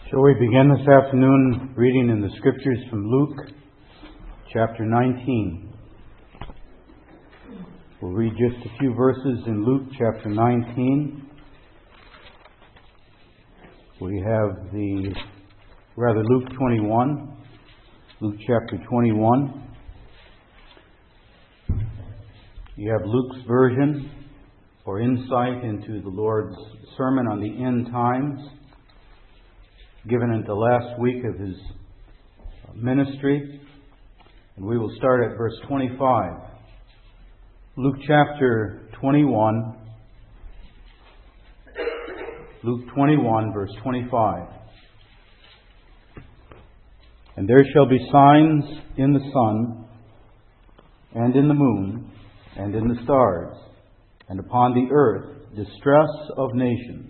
Shall we begin this afternoon reading in the Scriptures from Luke chapter 19. We'll read just a few verses in Luke chapter 19. We have Luke 21, Luke chapter 21. You have Luke's version or insight into the Lord's sermon on the end times, given in the last week of his ministry. And we will start at verse 25. Luke chapter 21. Luke 21, verse 25. And there shall be signs in the sun, and in the moon, and in the stars, and upon the earth distress of nations,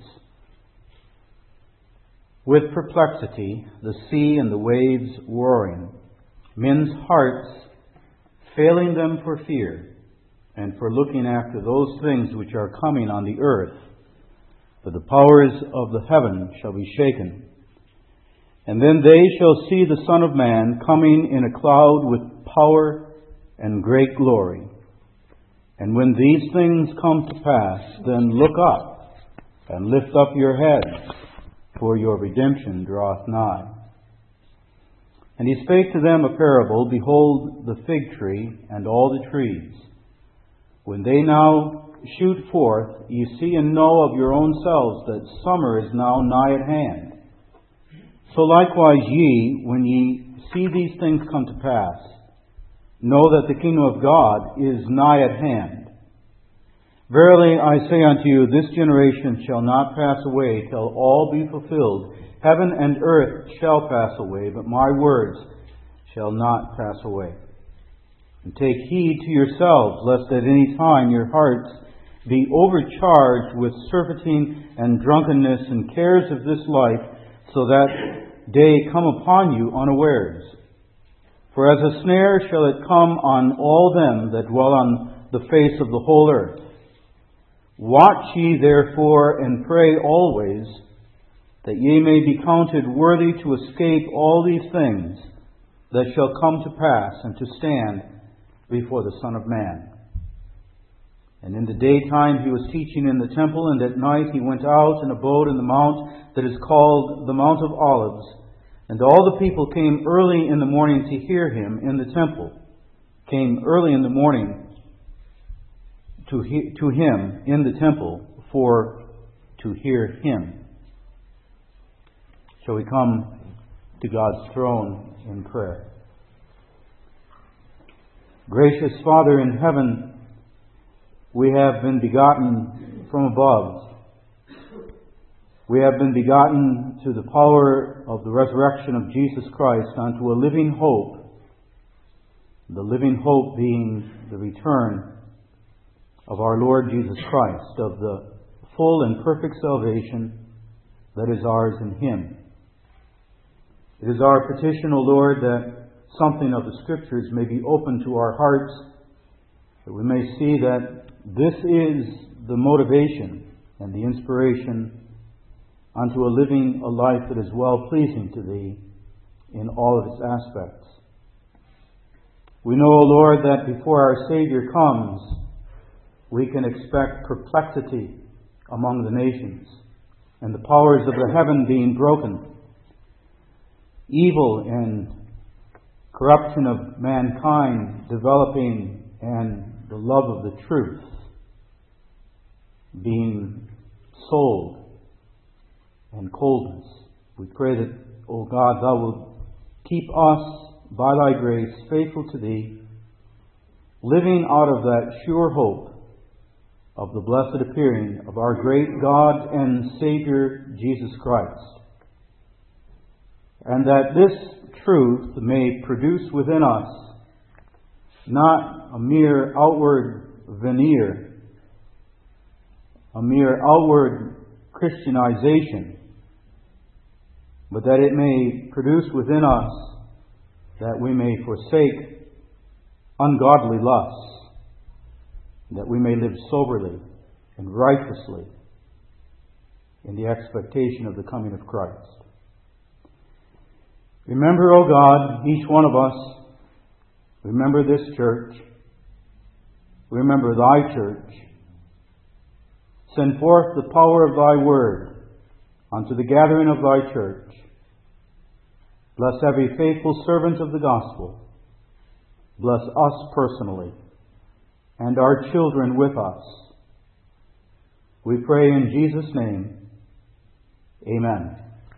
with perplexity, the sea and the waves roaring, men's hearts failing them for fear, and for looking after those things which are coming on the earth. For the powers of the heaven shall be shaken. And then they shall see the Son of Man coming in a cloud with power and great glory. And when these things come to pass, then look up and lift up your heads, for your redemption draweth nigh. And he spake to them a parable. Behold, the fig tree and all the trees. When they now shoot forth, ye see and know of your own selves that summer is now nigh at hand. So likewise ye, when ye see these things come to pass, know that the kingdom of God is nigh at hand. Verily I say unto you, this generation shall not pass away till all be fulfilled. Heaven and earth shall pass away, but my words shall not pass away. And take heed to yourselves, lest at any time your hearts be overcharged with surfeiting and drunkenness and cares of this life, so that day come upon you unawares. For as a snare shall it come on all them that dwell on the face of the whole earth. Watch ye therefore, and pray always, that ye may be counted worthy to escape all these things that shall come to pass, and to stand before the Son of Man. And in the daytime he was teaching in the temple, and at night he went out and abode in the mount that is called the Mount of Olives. And all the people came early in the morning to hear him in the temple, came early in the morning to him in the temple to hear him. Shall we come to God's throne in prayer? Gracious Father in heaven, we have been begotten from above. We have been begotten through the power of the resurrection of Jesus Christ unto a living hope. The living hope being the return of our Lord Jesus Christ, of the full and perfect salvation that is ours in Him. It is our petition, O Lord, that something of the Scriptures may be opened to our hearts, that we may see that this is the motivation and the inspiration unto a living a life that is well-pleasing to Thee in all of its aspects. We know, O Lord, that before our Savior comes, we can expect perplexity among the nations, and the powers of the heaven being broken, evil and corruption of mankind developing, and the love of the truth being sold, and coldness. We pray that, O God, Thou wilt keep us by Thy grace faithful to Thee, living out of that sure hope of the blessed appearing of our great God and Savior Jesus Christ. And that this truth may produce within us not a mere outward veneer, a mere outward Christianization, but that it may produce within us that we may forsake ungodly lusts, that we may live soberly and righteously in the expectation of the coming of Christ. Remember, O God, each one of us. Remember this church. Remember Thy church. Send forth the power of Thy word unto the gathering of Thy church. Bless every faithful servant of the gospel. Bless us personally and our children with us. We pray in Jesus' name. Amen.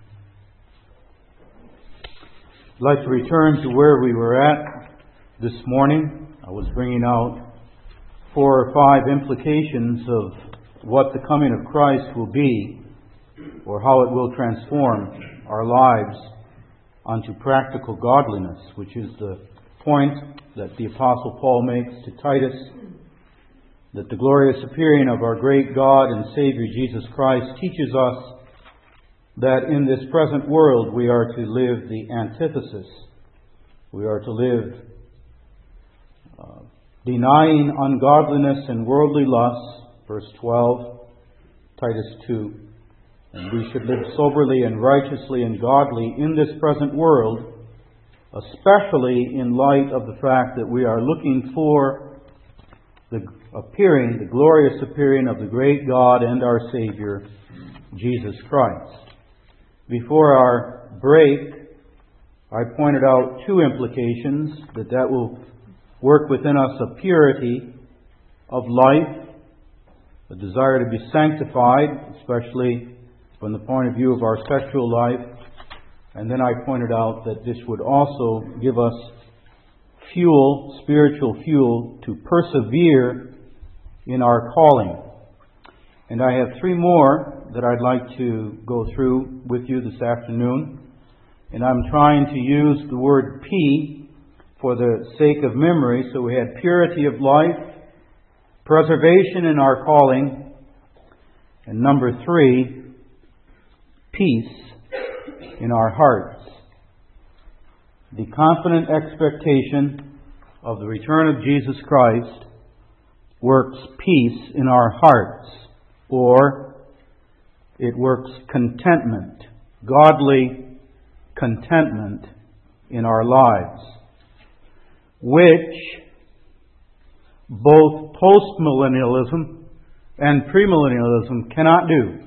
I'd like to return to where we were at this morning. I was bringing out 4 or 5 implications of what the coming of Christ will be, or how it will transform our lives unto practical godliness, which is the point that the Apostle Paul makes to Titus, that the glorious appearing of our great God and Savior Jesus Christ teaches us that in this present world we are to live the antithesis. We are to live denying ungodliness and worldly lusts, verse 12, Titus 2. And we should live soberly and righteously and godly in this present world, especially in light of the fact that we are looking for the glorious appearing of the great God and our Savior, Jesus Christ. Before our break, I pointed out 2 implications that will work within us a purity of life, a desire to be sanctified, especially from the point of view of our sexual life. And then I pointed out that this would also give us fuel, spiritual fuel, to persevere in our calling. And I have 3 more that I'd like to go through with you this afternoon. And I'm trying to use the word P for the sake of memory. So we had purity of life, preservation in our calling, and number 3, peace in our hearts. The confident expectation of the return of Jesus Christ works peace in our hearts, or it works contentment, godly contentment in our lives, which both postmillennialism and premillennialism cannot do.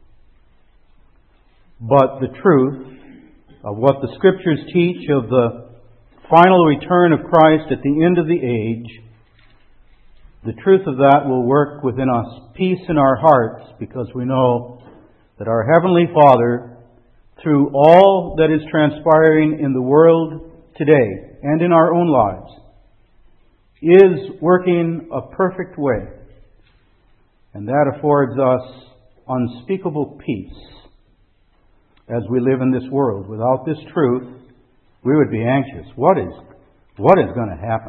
But the truth of what the Scriptures teach of the final return of Christ at the end of the age, the truth of that will work within us peace in our hearts, because we know that our Heavenly Father, through all that is transpiring in the world today and in our own lives, is working a perfect way. And that affords us unspeakable peace as we live in this world. Without this truth, we would be anxious. What is going to happen?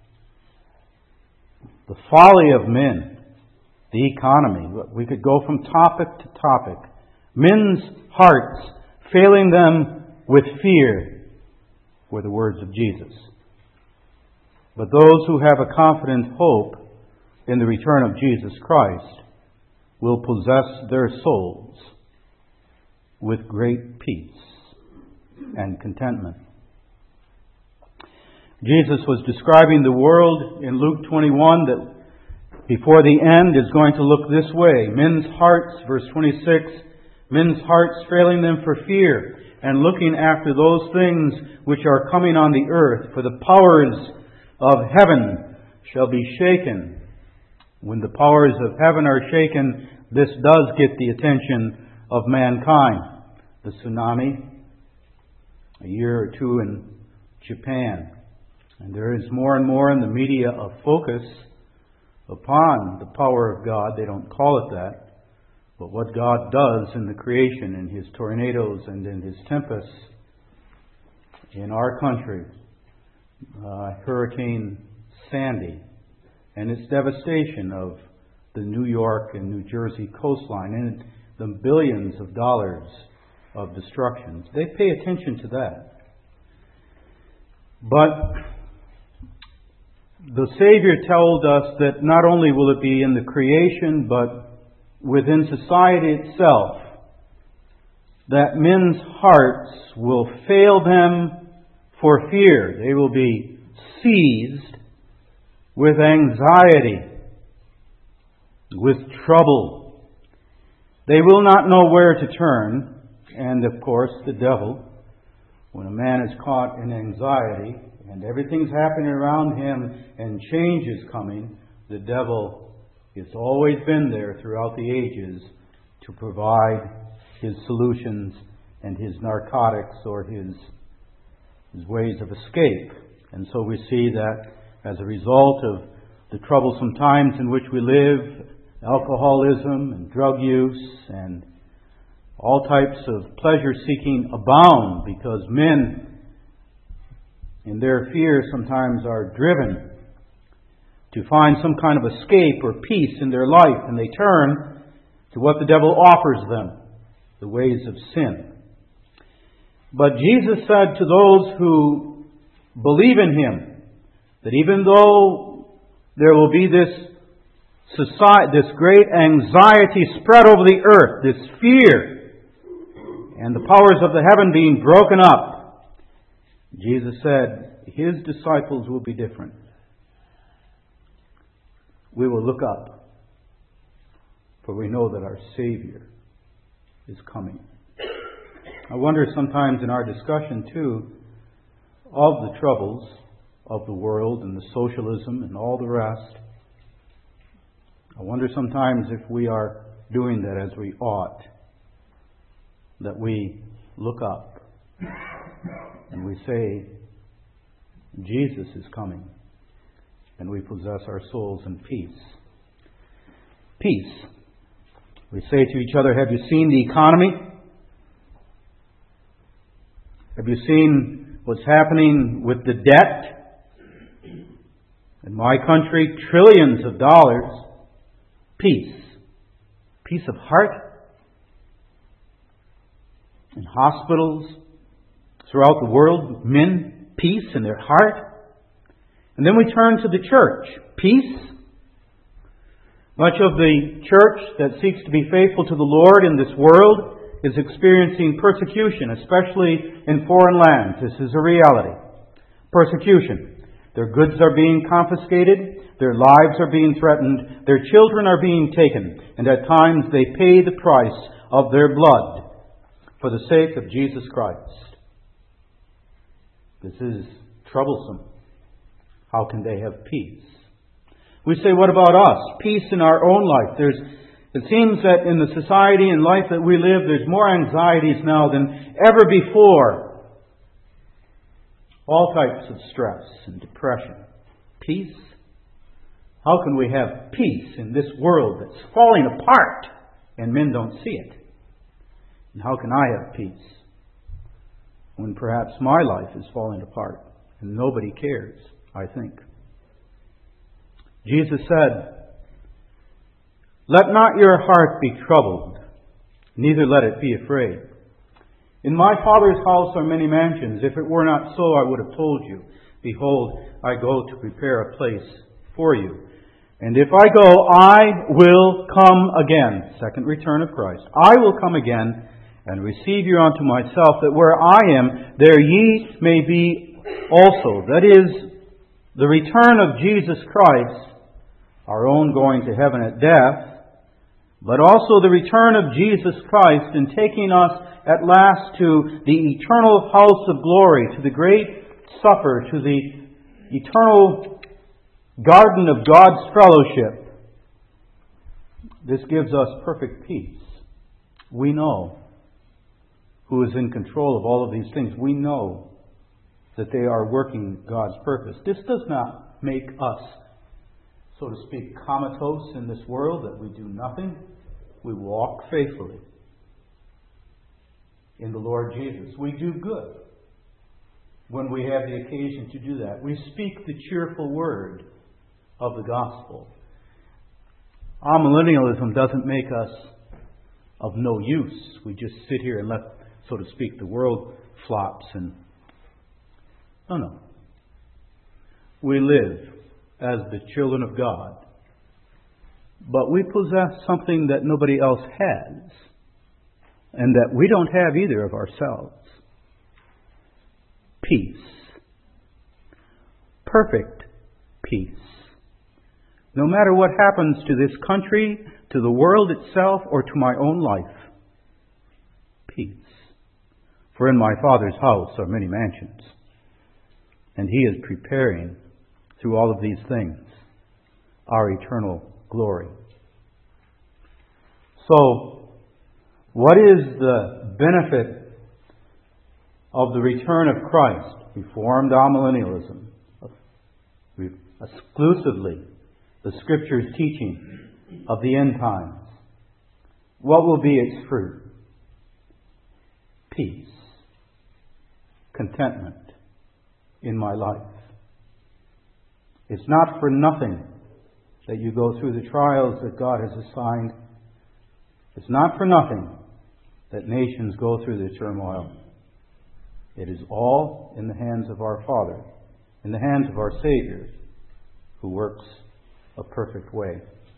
The folly of men, the economy. We could go from topic to topic. Men's hearts failing them with fear, were the words of Jesus. But those who have a confident hope in the return of Jesus Christ will possess their souls with great peace and contentment. Jesus was describing the world in Luke 21 that before the end is going to look this way. Men's hearts, verse 26, men's hearts failing them for fear and looking after those things which are coming on the earth, for the powers of heaven shall be shaken. When the powers of heaven are shaken, this does get the attention of mankind. The tsunami, a year or 2 in Japan. And there is more and more in the media a focus upon the power of God. They don't call it that. But what God does in the creation, in His tornadoes and in His tempests in our country. Hurricane Sandy and its devastation of the New York and New Jersey coastline and the billions of dollars of destructions. They pay attention to that. But the Savior told us that not only will it be in the creation, but within society itself, that men's hearts will fail them for fear. They will be seized with anxiety, with trouble. They will not know where to turn. And of course, the devil, when a man is caught in anxiety and everything's happening around him and change is coming, the devil has always been there throughout the ages to provide his solutions and his narcotics or his ways of escape. And so we see that as a result of the troublesome times in which we live, alcoholism and drug use and all types of pleasure seeking abound, because men in their fear sometimes are driven to find some kind of escape or peace in their life, and they turn to what the devil offers them, the ways of sin. But Jesus said to those who believe in Him that even though there will be this great anxiety spread over the earth, this fear, and the powers of the heaven being broken up, Jesus said His disciples will be different. We will look up, for we know that our Savior is coming. I wonder sometimes in our discussion, too, of the troubles of the world and the socialism and all the rest, I wonder sometimes if we are doing that as we ought, that we look up and we say, Jesus is coming, and we possess our souls in peace. Peace. We say to each other, have you seen the economy? Have you seen what's happening with the debt? In my country, trillions of dollars. Peace. Peace of heart. In hospitals throughout the world, men, peace in their heart. And then we turn to the church. Peace. Much of the church that seeks to be faithful to the Lord in this world is experiencing persecution, especially in foreign lands. This is a reality. Persecution. Their goods are being confiscated. Their lives are being threatened. Their children are being taken. And at times they pay the price of their blood for the sake of Jesus Christ. This is troublesome. How can they have peace? We say, what about us? Peace in our own life. It seems that in the society and life that we live, there's more anxieties now than ever before. All types of stress and depression. Peace? How can we have peace in this world that's falling apart and men don't see it? And how can I have peace when perhaps my life is falling apart and nobody cares, I think? Jesus said, let not your heart be troubled, neither let it be afraid. In my Father's house are many mansions. If it were not so, I would have told you. Behold, I go to prepare a place for you. And if I go, I will come again. Second return of Christ. I will come again and receive you unto myself, that where I am, there ye may be also. That is, the return of Jesus Christ, our own going to heaven at death, but also the return of Jesus Christ in taking us at last to the eternal house of glory, to the great supper, to the eternal garden of God's fellowship. This gives us perfect peace. We know who is in control of all of these things. We know that they are working God's purpose. This does not make us, so to speak, comatose in this world, that we do nothing. We walk faithfully in the Lord Jesus. We do good when we have the occasion to do that. We speak the cheerful word of the gospel. Amillennialism doesn't make us of no use. We just sit here and let, so to speak, the world flops and... No. We live as the children of God. But we possess something that nobody else has. and that we don't have either of ourselves. Peace. Perfect peace. No matter what happens to this country, to the world itself, or to my own life. Peace. For in my Father's house are many mansions, and He is preparing, through all of these things, our eternal glory. So, what is the benefit of the return of Christ? Reformed amillennialism. Exclusively the Scripture's teaching of the end times. What will be its fruit? Peace. Contentment in my life. It's not for nothing that you go through the trials that God has assigned. It's not for nothing that nations go through the turmoil. It is all in the hands of our Father, in the hands of our Savior, who works a perfect way.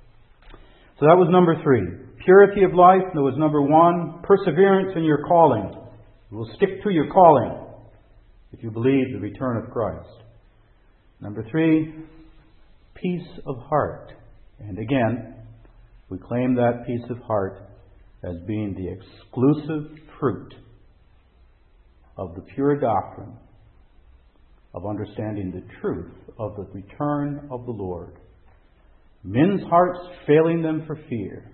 So that was number 3. Purity of life. That was number 1. Perseverance in your calling. You will stick to your calling if you believe the return of Christ. Number 3, peace of heart. And again, we claim that peace of heart as being the exclusive fruit of the pure doctrine of understanding the truth of the return of the Lord. Men's hearts failing them for fear.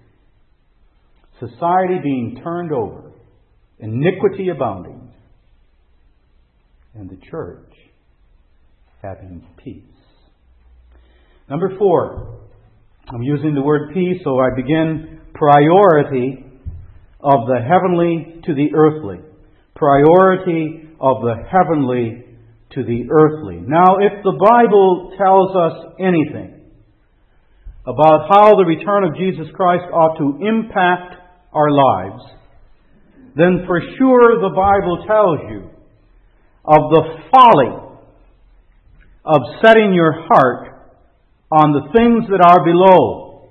Society being turned over. Iniquity abounding. And the church having peace. Number 4. I'm using the word peace, so I begin priority of the heavenly to the earthly. Priority of the heavenly to the earthly. Now, if the Bible tells us anything about how the return of Jesus Christ ought to impact our lives, then for sure the Bible tells you of the folly of setting your heart on the things that are below.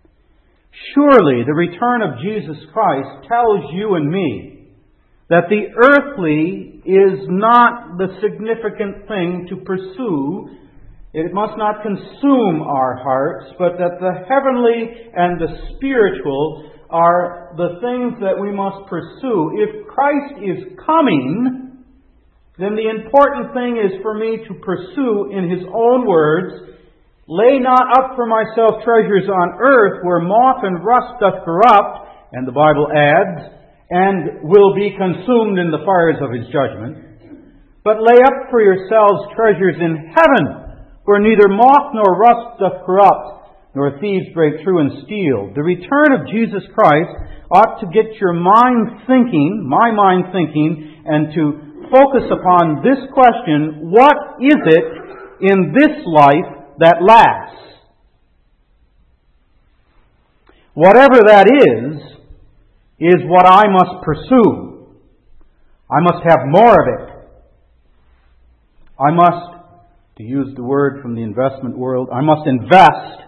Surely the return of Jesus Christ tells you and me that the earthly is not the significant thing to pursue. It must not consume our hearts, but that the heavenly and the spiritual are the things that we must pursue. If Christ is coming, then the important thing is for me to pursue, in His own words, lay not up for myself treasures on earth where moth and rust doth corrupt, and the Bible adds, and will be consumed in the fires of His judgment, but lay up for yourselves treasures in heaven, where neither moth nor rust doth corrupt, nor thieves break through and steal. The return of Jesus Christ ought to get your mind thinking, my mind thinking, and to focus upon this question: what is it in this life that lasts? Whatever that is what I must pursue. I must have more of it. I must, to use the word from the investment world, I must invest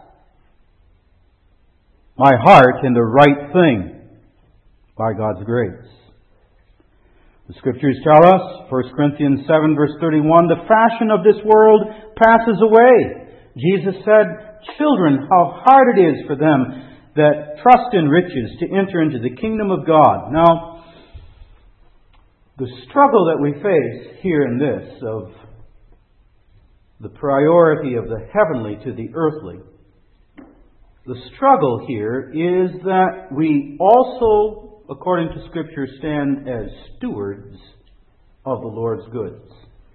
my heart in the right thing by God's grace. The Scriptures tell us, 1 Corinthians 7 verse 31, the fashion of this world passes away. Jesus said, children, how hard it is for them that trust in riches to enter into the kingdom of God. Now, the struggle that we face here in this, of the priority of the heavenly to the earthly, the struggle here is that we also, according to Scripture, stand as stewards of the Lord's goods.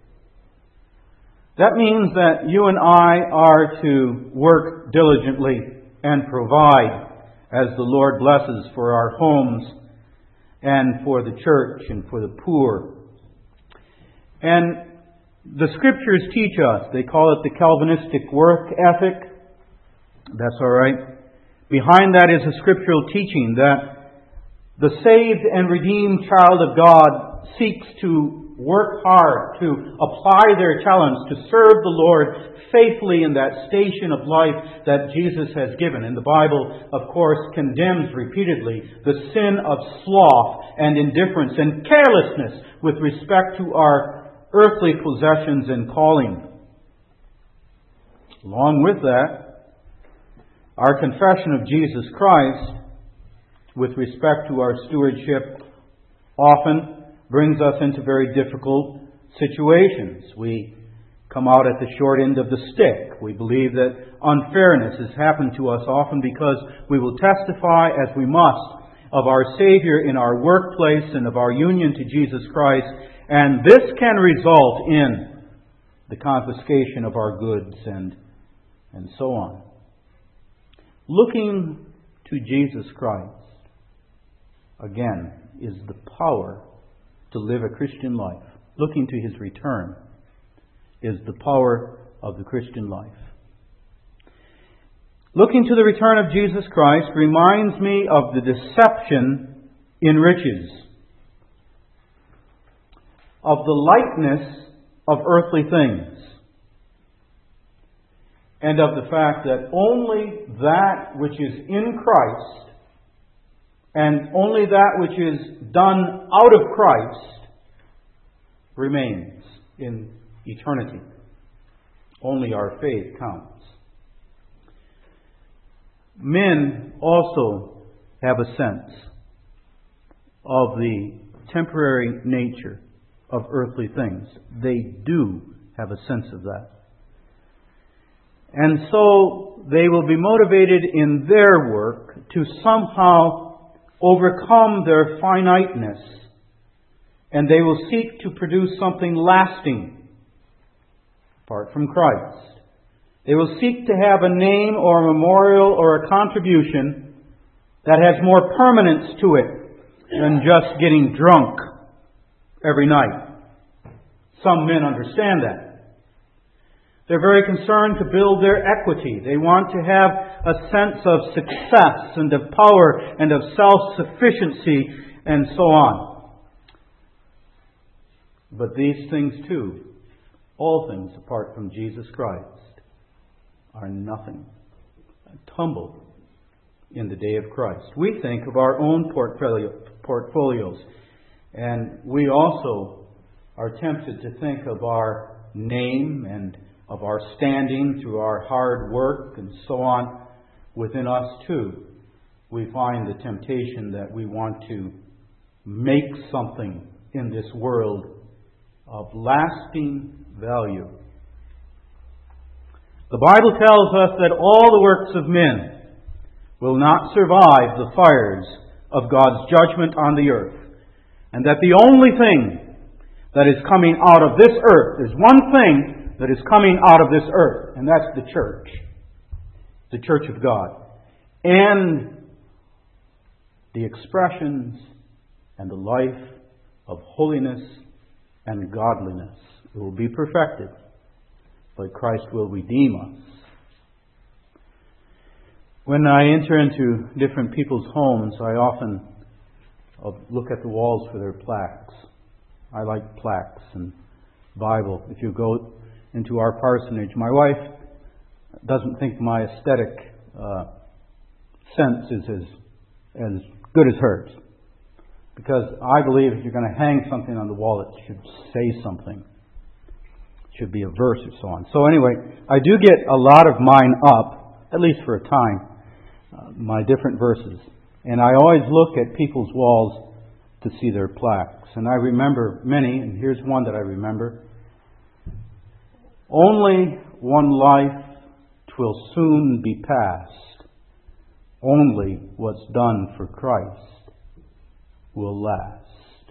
That means that you and I are to work diligently and provide as the Lord blesses for our homes and for the church and for the poor. And the Scriptures teach us, they call it the Calvinistic work ethic. That's all right. Behind that is a scriptural teaching that the saved and redeemed child of God seeks to work hard, to apply their talents, to serve the Lord faithfully in that station of life that Jesus has given. And the Bible, of course, condemns repeatedly the sin of sloth and indifference and carelessness with respect to our earthly possessions and calling. Along with that, our confession of Jesus Christ with respect to our stewardship often brings us into very difficult situations. We come out at the short end of the stick. We believe that unfairness has happened to us often because we will testify, as we must, of our Savior in our workplace and of our union to Jesus Christ, and this can result in the confiscation of our goods and so on. Looking to Jesus Christ, again, is the power to live a Christian life. Looking to His return is the power of the Christian life. Looking to the return of Jesus Christ reminds me of the deception in riches, of the lightness of earthly things, and of the fact that only that which is in Christ and only that which is done out of Christ remains in eternity. Only our faith counts. Men also have a sense of the temporary nature of earthly things. They do have a sense of that. And so they will be motivated in their work to somehow overcome their finiteness, and they will seek to produce something lasting apart from Christ. They will seek to have a name or a memorial or a contribution that has more permanence to it than just getting drunk every night. Some men understand that. They're very concerned to build their equity. They want to have a sense of success and of power and of self-sufficiency and so on. But these things too, all things apart from Jesus Christ, are nothing. Tumble in the day of Christ. We think of our own portfolios, and we also are tempted to think of our name and of our standing through our hard work and so on within us too. We find the temptation that we want to make something in this world of lasting value. The Bible tells us that all the works of men will not survive the fires of God's judgment on the earth, and that the only thing that is coming out of this earth, there's one thing that is coming out of this earth, and that's the church of God, and the expressions and the life of holiness and godliness. It will be perfected, but Christ will redeem us. When I enter into different people's homes, I often look at the walls for their plaques. I like plaques and Bible. If you go into our parsonage, my wife doesn't think my aesthetic sense is as good as hers. Because I believe if you're going to hang something on the wall, it should say something. It should be a verse or so on. So anyway, I do get a lot of mine up, at least for a time, my different verses. And I always look at people's walls to see their plaques. And I remember many, and here's one that I remember. Only one life 'twill soon be past. Only what's done for Christ will last.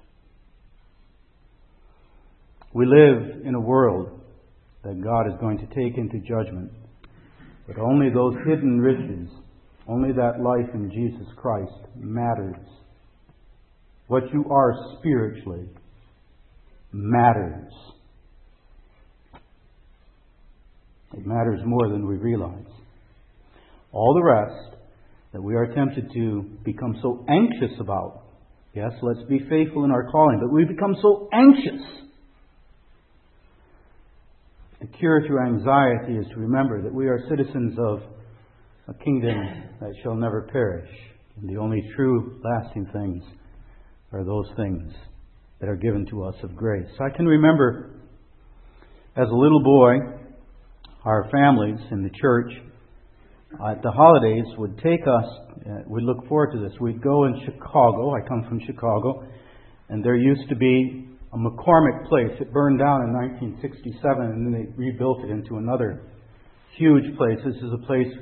We live in a world that God is going to take into judgment. But only those hidden riches, only that life in Jesus Christ matters. What you are spiritually matters. It matters more than we realize. All the rest that we are tempted to become so anxious about Yes, let's be faithful in our calling, but we become so anxious. The cure to anxiety is to remember that we are citizens of a kingdom that shall never perish. And the only true, lasting things are those things that are given to us of grace. I can remember as a little boy, our families in the church at the holidays would take us, we'd look forward to this. We'd go in Chicago. I come from Chicago. And there used to be a McCormick Place. It burned down in 1967 and then they rebuilt it into another huge place. This is a place,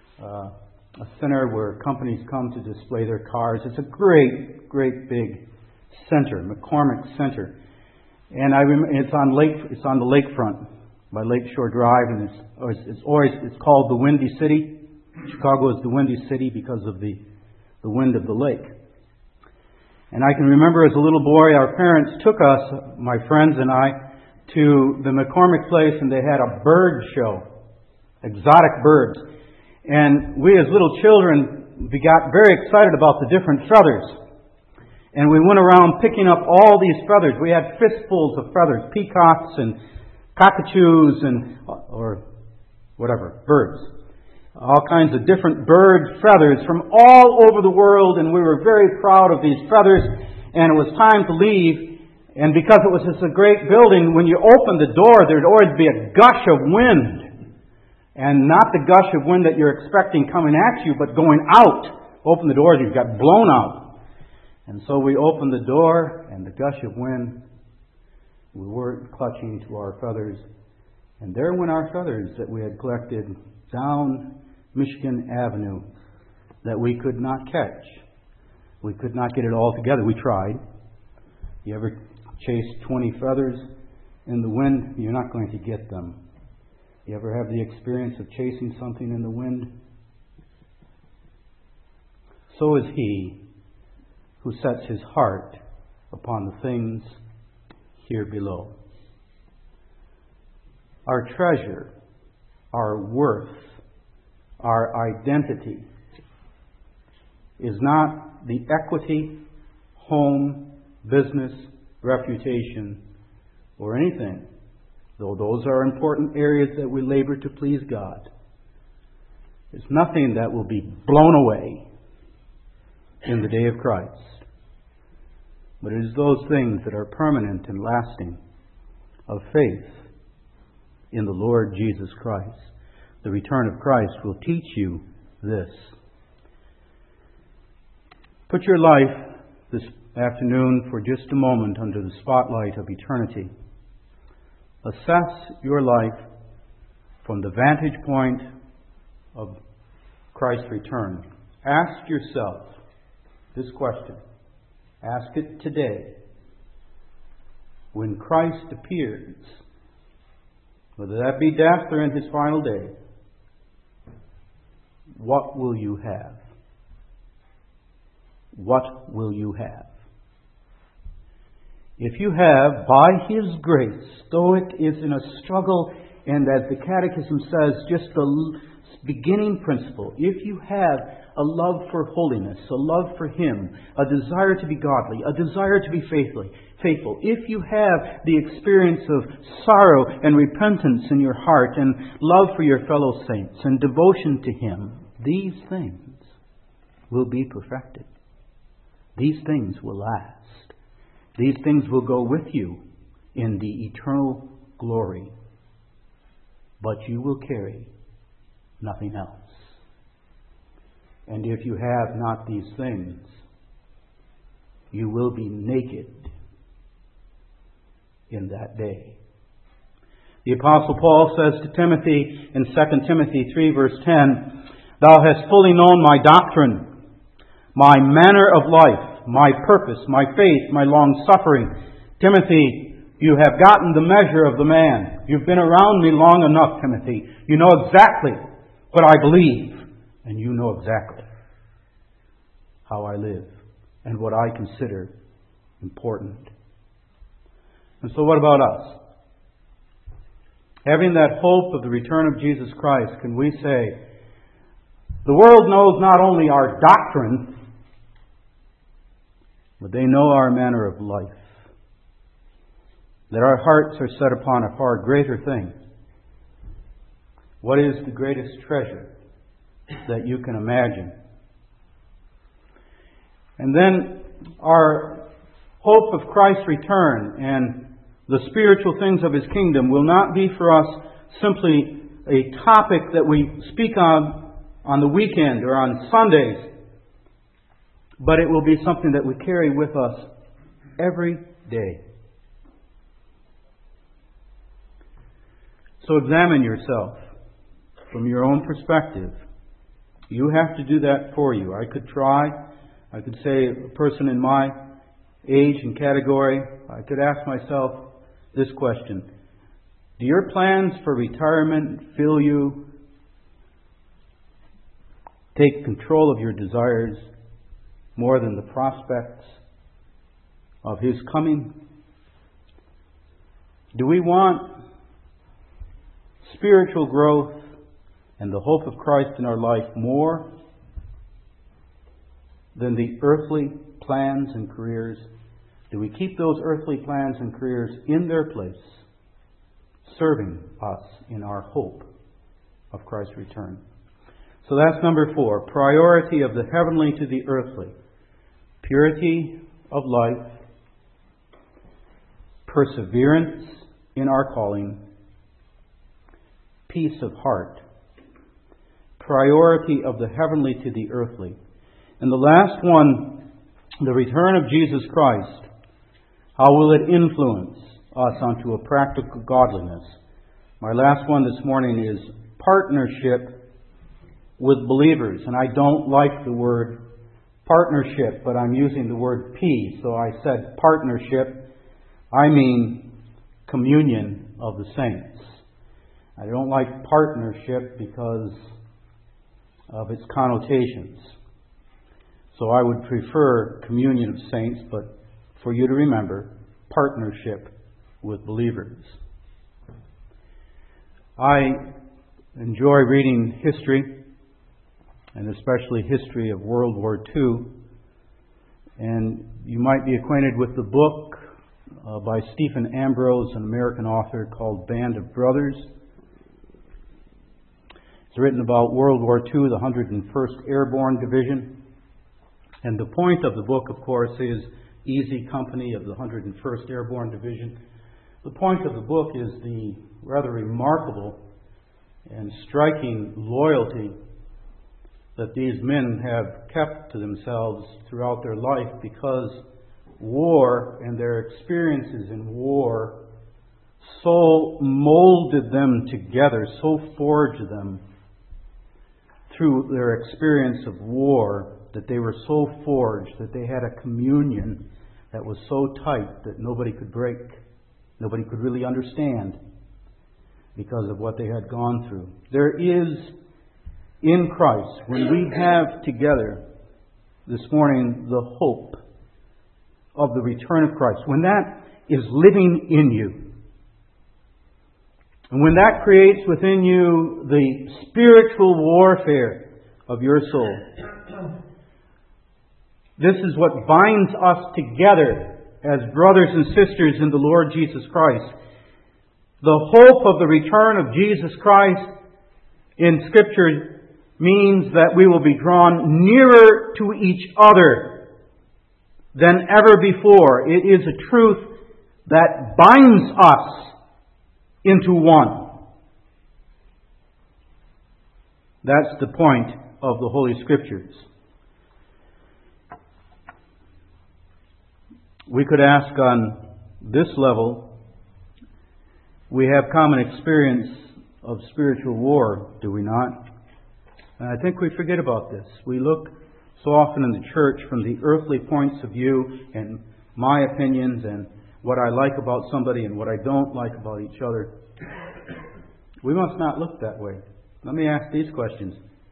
a center where companies come to display their cars. It's a great, great big center, McCormick Center. And it's on the lakefront by Lakeshore Drive, and it's called the Windy City. Chicago is the Windy City because of the wind of the lake. And I can remember as a little boy, our parents took us, my friends and I, to the McCormick Place, and they had a bird show, exotic birds. And we as little children, we got very excited about the different feathers. And we went around picking up all these feathers. We had fistfuls of feathers, peacocks and cockatoos or whatever, birds. All kinds of different bird feathers from all over the world, and we were very proud of these feathers, and it was time to leave. And because it was just a great building, when you opened the door, there'd always be a gush of wind. And not the gush of wind that you're expecting coming at you, but going out. Open the door, you got blown out. And so we opened the door, and the gush of wind, we weren't clutching to our feathers. And there went our feathers that we had collected down Michigan Avenue that we could not catch. We could not get it all together. We tried. You ever chase 20 feathers in the wind? You're not going to get them. You ever have the experience of chasing something in the wind? So is he who sets his heart upon the things here below. Our treasure, our worth, our identity is not the equity, home, business, reputation, or anything, though those are important areas that we labor to please God. There's nothing that will be blown away in the day of Christ. But it is those things that are permanent and lasting of faith in the Lord Jesus Christ. The return of Christ will teach you this. Put your life this afternoon for just a moment under the spotlight of eternity. Assess your life from the vantage point of Christ's return. Ask yourself this question. Ask it today. When Christ appears, whether that be death or in His final day, what will you have? What will you have? If you have, by His grace, though it is in a struggle, and as the Catechism says, just the beginning principle, if you have a love for holiness, a love for Him, a desire to be godly, a desire to be faithful, if you have the experience of sorrow and repentance in your heart and love for your fellow saints and devotion to Him, these things will be perfected. These things will last. These things will go with you in the eternal glory. But you will carry nothing else. And if you have not these things, you will be naked in that day. The Apostle Paul says to Timothy in 2 Timothy 3 verse 10, "Thou hast fully known my doctrine, my manner of life, my purpose, my faith, my long-suffering. Timothy, you have gotten the measure of the man. You've been around me long enough, Timothy. You know exactly what I believe, and you know exactly how I live and what I consider important." And so what about us? Having that hope of the return of Jesus Christ, can we say, the world knows not only our doctrine, but they know our manner of life, that our hearts are set upon a far greater thing. What is the greatest treasure that you can imagine? And then our hope of Christ's return and the spiritual things of His kingdom will not be for us simply a topic that we speak on the weekend or on Sundays, but it will be something that we carry with us every day. So examine yourself from your own perspective. You have to do that for you. I could try. I could say, a person in my age and category, I could ask myself this question: do your plans for retirement fill you? Take control of your desires more than the prospects of His coming? Do we want spiritual growth and the hope of Christ in our life more than the earthly plans and careers? Do we keep those earthly plans and careers in their place, serving us in our hope of Christ's return? So that's number 4. Priority of the heavenly to the earthly. Purity of life. Perseverance in our calling. Peace of heart. Priority of the heavenly to the earthly. And the last one, the return of Jesus Christ. How will it influence us onto a practical godliness? My last one this morning is partnership with believers. And I don't like the word partnership, but I'm using the word P. So I said partnership. I mean communion of the saints. I don't like partnership because of its connotations. So I would prefer communion of saints, but for you to remember, partnership with believers. I enjoy reading history, and especially history of World War II. And you might be acquainted with the book by Stephen Ambrose, an American author, called Band of Brothers. It's written about World War II, the 101st Airborne Division. And the point of the book, of course, is Easy Company of the 101st Airborne Division. The point of the book is the rather remarkable and striking loyalty that these men have kept to themselves throughout their life, because war and their experiences in war so molded them together, so forged them through their experience of war, that they were so forged that they had a communion that was so tight that nobody could break. Nobody could really understand because of what they had gone through. There is in Christ, when we have together this morning the hope of the return of Christ, when that is living in you, and when that creates within you the spiritual warfare of your soul, this is what binds us together as brothers and sisters in the Lord Jesus Christ. The hope of the return of Jesus Christ in Scripture means that we will be drawn nearer to each other than ever before. It is a truth that binds us into one. That's the point of the Holy Scriptures. We could ask on this level, we have common experience of spiritual war, do we not? And I think we forget about this. We look so often in the church from the earthly points of view and my opinions and what I like about somebody and what I don't like about each other. We must not look that way. Let me ask these questions.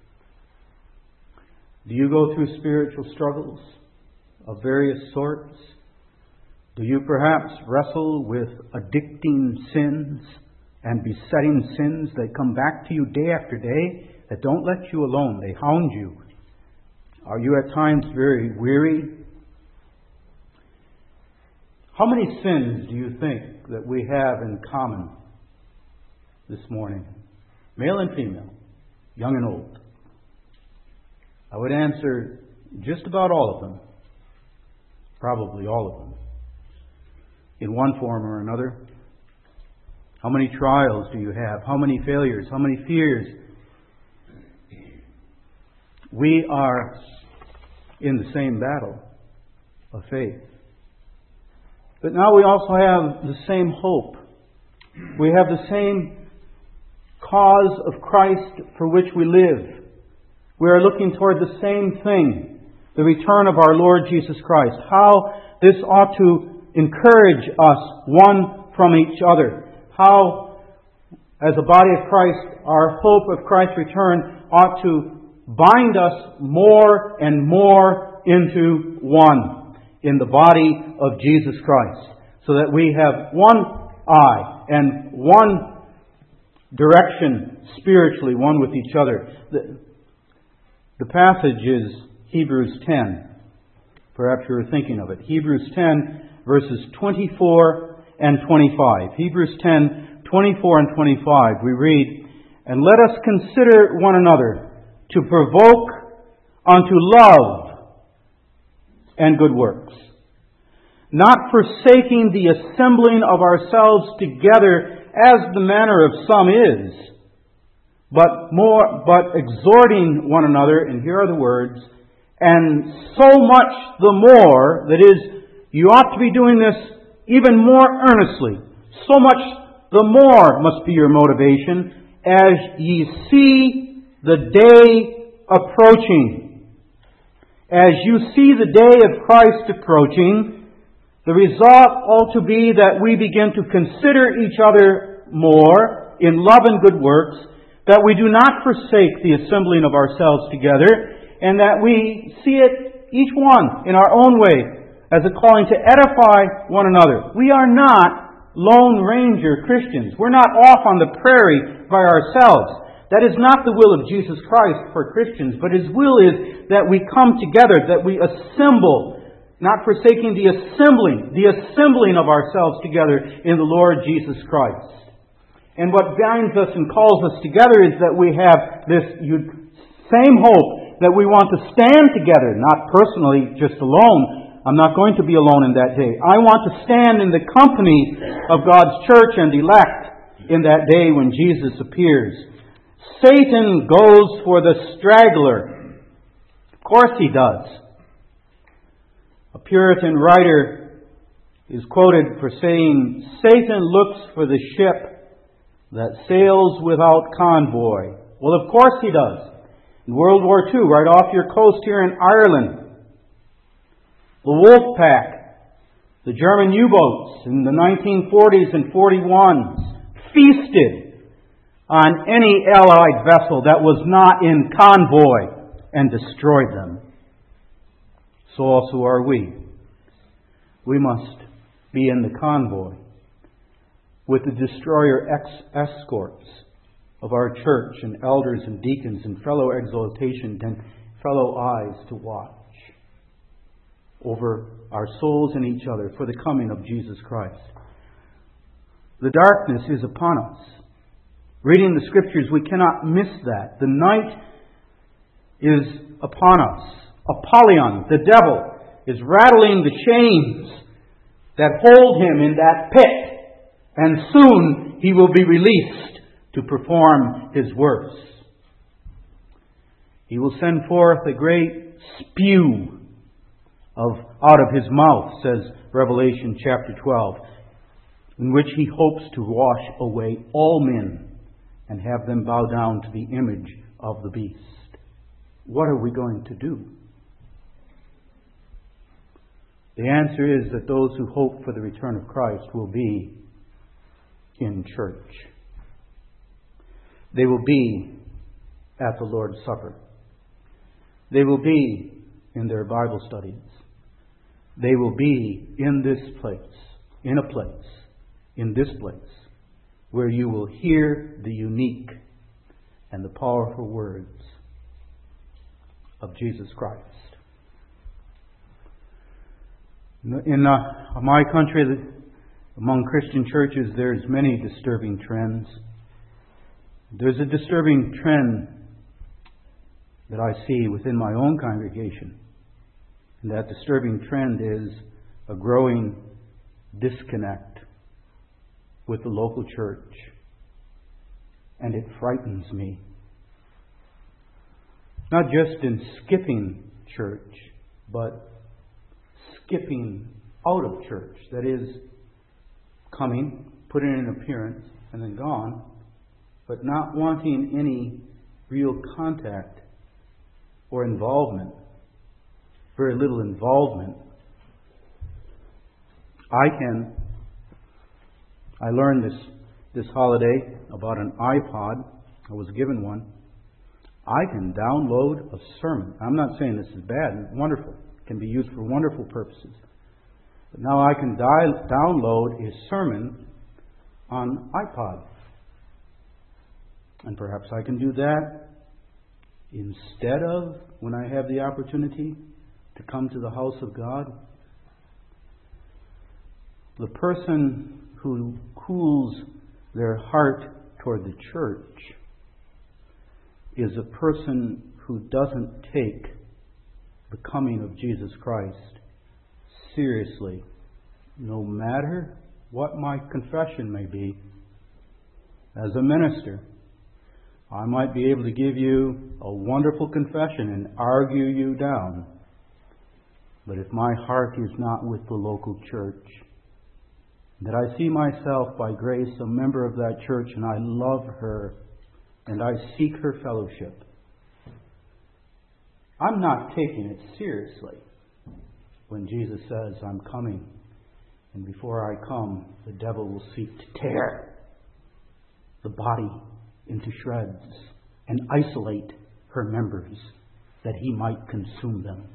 Do you go through spiritual struggles of various sorts? Do you perhaps wrestle with addicting sins and besetting sins that come back to you day after day, that don't let you alone? They hound you. Are you at times very weary How many sins do you think that we have in common this morning? Male and female, young and old. I would answer just about all of them. Probably all of them. In one form or another. How many trials do you have? How many failures? How many fears? We are in the same battle of faith. But now we also have the same hope. We have the same cause of Christ for which we live. We are looking toward the same thing, the return of our Lord Jesus Christ. How this ought to encourage us one from each other. How, as a body of Christ, our hope of Christ's return ought to bind us more and more into one in the body of Jesus Christ, so that we have one eye and one direction spiritually, one with each other. The passage is Hebrews 10. Perhaps you were thinking of it. Hebrews 10, verses 24 and 25. Hebrews 10, 24 and 25. We read, "And let us consider one another to provoke unto love and good works, not forsaking the assembling of ourselves together as the manner of some is, but exhorting one another," and here are the words, "and so much the more," that is, you ought to be doing this even more earnestly, so much the more must be your motivation, "as ye see the day approaching." As you see the day of Christ approaching, the result ought to be that we begin to consider each other more in love and good works, that we do not forsake the assembling of ourselves together, and that we see it, each one, in our own way, as a calling to edify one another. We are not Lone Ranger Christians. We're not off on the prairie by ourselves. That is not the will of Jesus Christ for Christians, but His will is that we come together, that we assemble, not forsaking the assembling of ourselves together in the Lord Jesus Christ. And what binds us and calls us together is that we have this same hope, that we want to stand together, not personally, just alone. I'm not going to be alone in that day. I want to stand in the company of God's church and elect in that day when Jesus appears. Satan goes for the straggler. Of course he does. A Puritan writer is quoted for saying, "Satan looks for the ship that sails without convoy." Well, of course he does. In World War II, right off your coast here in Ireland, the Wolf Pack, the German U-boats in the 1940s and 41s, feasted on any Allied vessel that was not in convoy and destroyed them. So also are we. We must be in the convoy with the destroyer escorts of our church and elders and deacons and fellow exaltation and fellow eyes to watch over our souls and each other for the coming of Jesus Christ. The darkness is upon us. Reading the Scriptures, we cannot miss that. The night is upon us. Apollyon, the devil, is rattling the chains that hold him in that pit, and soon he will be released to perform his works. He will send forth a great spew out of his mouth, says Revelation chapter 12, in which he hopes to wash away all men and have them bow down to the image of the beast. What are we going to do? The answer is that those who hope for the return of Christ will be in church. They will be at the Lord's Supper. They will be in their Bible studies. They will be in this place, in this place, where you will hear the unique and the powerful words of Jesus Christ. In my country, among Christian churches, there's many disturbing trends. There's a disturbing trend that I see within my own congregation. And that disturbing trend is a growing disconnect with the local church. And it frightens me. Not just in skipping church, but skipping out of church. That is, coming, putting in an appearance, and then gone, but not wanting any real contact or involvement. Very little involvement. I learned this holiday about an iPod. I was given one. I can download a sermon. I'm not saying this is bad and wonderful. It can be used for wonderful purposes. But now I can download a sermon on iPod. And perhaps I can do that instead of, when I have the opportunity to come to the house of God. The person who cools their heart toward the church is a person who doesn't take the coming of Jesus Christ seriously, no matter what my confession may be. As a minister, I might be able to give you a wonderful confession and argue you down. But if my heart is not with the local church, that I see myself by grace a member of that church and I love her and I seek her fellowship, I'm not taking it seriously when Jesus says, I'm coming, and before I come, the devil will seek to tear the body into shreds and isolate her members that he might consume them.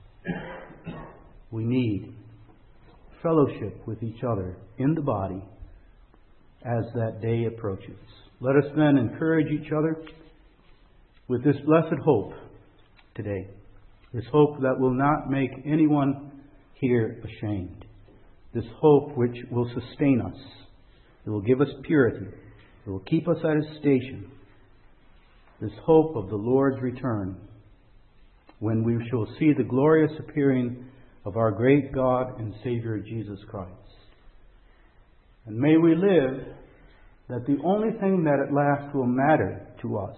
We need fellowship with each other in the body as that day approaches. Let us then encourage each other with this blessed hope today. This hope that will not make anyone here ashamed. This hope which will sustain us. It will give us purity. It will keep us at His station. This hope of the Lord's return, when we shall see the glorious appearing of our great God and Savior Jesus Christ. And may we live that the only thing that at last will matter to us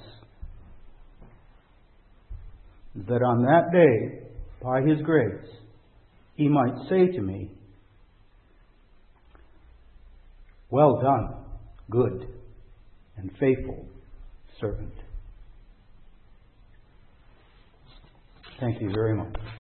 is that on that day, by His grace, He might say to me, well done, good and faithful servant. Thank you very much.